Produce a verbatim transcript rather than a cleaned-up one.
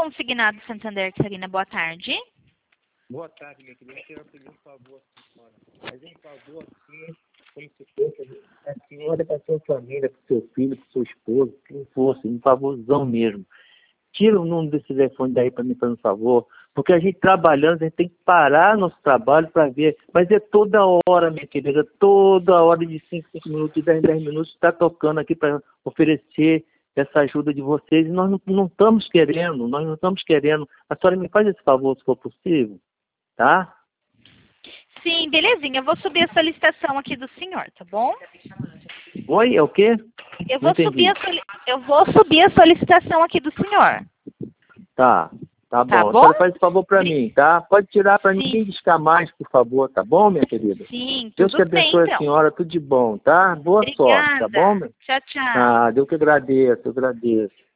Consignado Santander, Carolina, boa tarde. Boa tarde, minha querida. Eu quero pedir um favor, senhora. Mas em favor, assim, como se fosse a senhora para sua família, para o seu filho, para o seu esposo, quem fosse, um favorzão mesmo. Tira o número desse telefone daí para mim, por favor, porque a gente trabalhando, a gente tem que parar nosso trabalho para ver, mas é toda hora, minha querida, toda hora de cinco, cinco minutos, de dez, dez minutos, está tocando aqui para oferecer essa ajuda de vocês, e nós não, não estamos querendo, nós não estamos querendo. A senhora me faz esse favor, se for possível, tá? Sim, belezinha. Eu vou subir a solicitação aqui do senhor, tá bom? Oi, é o quê? Eu Não vou, subir entendi. a soli... eu vou subir a solicitação aqui do senhor. Tá, tá bom. Tá A bom? senhora faz esse favor para mim, tá? Pode tirar para Sim. ninguém discar mais, por favor, tá bom, minha querida? Sim, Deus tudo te bem, abençoe então. a senhora, tudo de bom, tá? Boa sorte, tá bom, Obrigada. meu? Tchau, tchau. Ah, eu que agradeço, eu agradeço.